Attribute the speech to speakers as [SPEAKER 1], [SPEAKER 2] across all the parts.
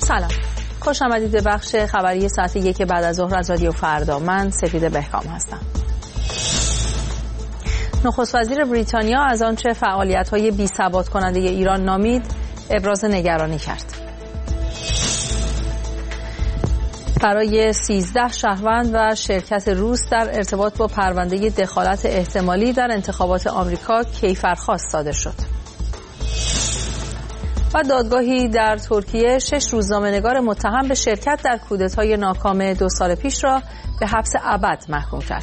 [SPEAKER 1] سلام، خوش آمدید به بخش خبری ساعت 1 بعد از ظهر از رادیو فردا. من سپیده بهکام هستم. نخست وزیر بریتانیا از آنچه فعالیت‌های بی‌ثبات کننده ایران نامید ابراز نگرانی کرد. برای 13 شهروند و شرکت روس در ارتباط با پرونده دخالت احتمالی در انتخابات آمریکا کیفرخواست صادر شد. و دادگاهی در ترکیه 6 روزنامه‌نگار متهم به شرکت در کودتای ناکام 2 سال پیش را به حبس ابد محکوم کرد.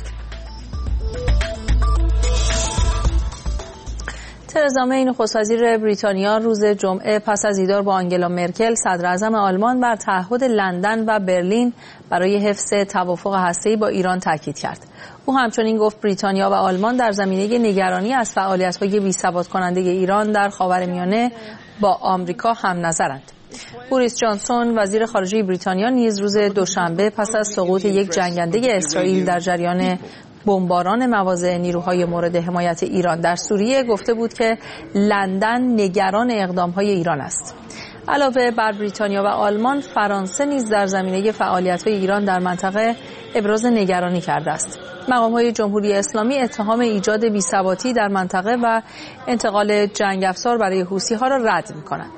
[SPEAKER 1] ترزا می نخست وزیر بریتانیا روز جمعه پس از دیدار با آنگلا مرکل صدراعظم آلمان بر تعهد لندن و برلین برای حفظ توافق هسته‌ای با ایران تاکید کرد. او همچنین گفت بریتانیا و آلمان در زمینه نگرانی از فعالیت‌های بی‌ثبات کننده ایران در خاورمیانه با آمریکا هم نظرند. بوریس جانسون وزیر خارجه بریتانیا نیز روز دوشنبه پس از سقوط یک جنگنده اسرائیل در جریان بمباران مواضع نیروهای مورد حمایت ایران در سوریه گفته بود که لندن نگران اقدام‌های ایران است. علاوه بر بریتانیا و آلمان، فرانسه نیز در زمینه فعالیت‌های ایران در منطقه ابراز نگرانی کرده است. مقام‌های جمهوری اسلامی اتهام ایجاد بی‌ثباتی در منطقه و انتقال جنگ افزار برای حوثی‌ها را رد می‌کنند.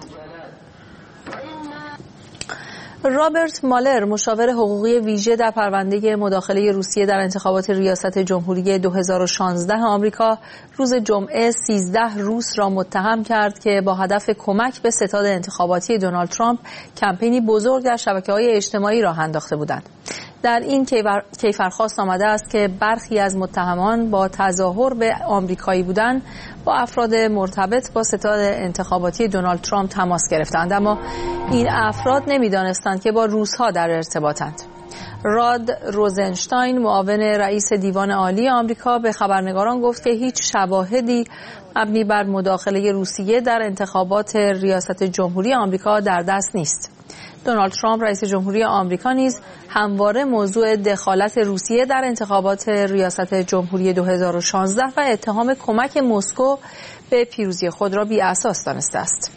[SPEAKER 1] رابرت مالر مشاور حقوقی ویژه در پرونده مداخله روسیه در انتخابات ریاست جمهوری 2016 آمریکا روز جمعه 13 روس را متهم کرد که با هدف کمک به ستاد انتخاباتی دونالد ترامپ کمپینی بزرگ در شبکه‌های اجتماعی راه انداخته بودند. در این کیفرخواست آمده است که برخی از متهمان با تظاهر به آمریکایی بودن با افراد مرتبط با ستاد انتخاباتی دونالد ترامپ تماس گرفتند، اما این افراد نمی‌دانستند که با روس‌ها در ارتباطند. راد روزنشتاین معاون رئیس دیوان عالی آمریکا به خبرنگاران گفت که هیچ شواهدی مبنی بر مداخله روسیه در انتخابات ریاست جمهوری آمریکا در دست نیست. دونالد ترامپ رئیس جمهوری آمریکا نیز همواره موضوع دخالت روسیه در انتخابات ریاست جمهوری 2016 و اتهام کمک مسکو به پیروزی خود را بی‌اساس دانسته است.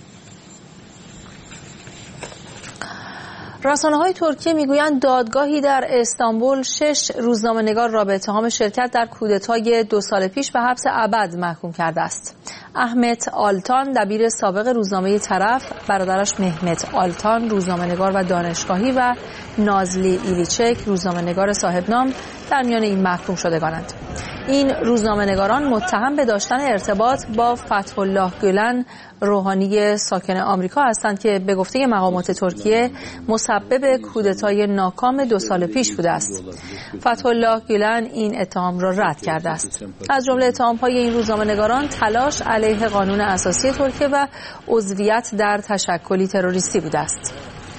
[SPEAKER 1] رسانه‌های ترکیه میگویند دادگاهی در استانبول 6 روزنامه‌نگار را به اتهام شرکت در کودتای 2 سال پیش به حبس ابد محکوم کرده است. احمد آلتان دبیر سابق روزنامه طرف، برادرش مهمت آلتان روزنامه‌نگار و دانشگاهی و نازلی ایلیچک روزنامه‌نگار صاحب نام در میان این محکوم شدگانند. این روزنامه‌نگاران متهم به داشتن ارتباط با فتح الله گولن روحانی ساکن آمریکا هستند که به گفته مقامات ترکیه مسبب کودتای ناکام 2 سال پیش بوده است. فتح الله گولن این اتهام را رد کرده است. از جمله اتهام‌های این روزنامه‌نگاران تلاش علیه قانون اساسی ترکیه و عضویت در تشکلی تروریستی بوده است.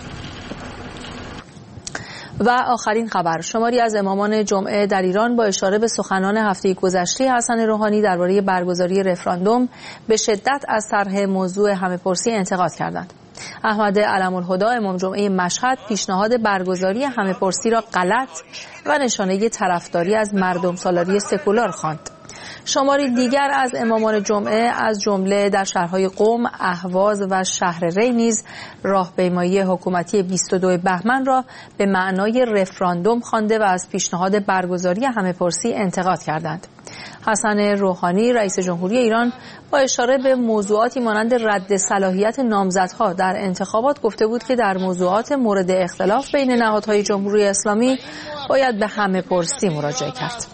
[SPEAKER 1] و آخرین خبر، شماری از امامان جمعه در ایران با اشاره به سخنان هفته گذشته حسن روحانی درباره برگزاری رفراندوم به شدت از طرح موضوع همه‌پرسی انتقاد کردند. احمد علم‌الهدی امام جمعه مشهد پیشنهاد برگزاری همه‌پرسی را غلط و نشانه طرفداری از مردم سالاری سکولار خواند. شماری دیگر از امامان جمعه از جمله در شهرهای قم، اهواز و شهر ری نیز راهپیمایی حکومتی 22 بهمن را به معنای رفراندوم خوانده و از پیشنهاد برگزاری همه‌پرسی انتقاد کردند. حسن روحانی رئیس جمهوری ایران با اشاره به موضوعاتی مانند رد صلاحیت نامزدها در انتخابات گفته بود که در موضوعات مورد اختلاف بین نهادهای جمهوری اسلامی باید به همه‌پرسی مراجعه کرد.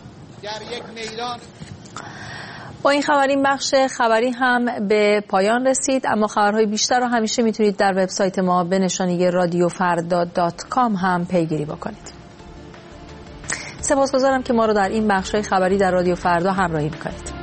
[SPEAKER 1] با این خبر این بخش خبری هم به پایان رسید، اما خبرهای بیشتر را همیشه میتونید در وبسایت ما به نشانی radiofarda.com هم پیگیری بکنید. سپاسگزارم که ما رو در این بخش‌های خبری در رادیو فردا همراهی می‌کنید.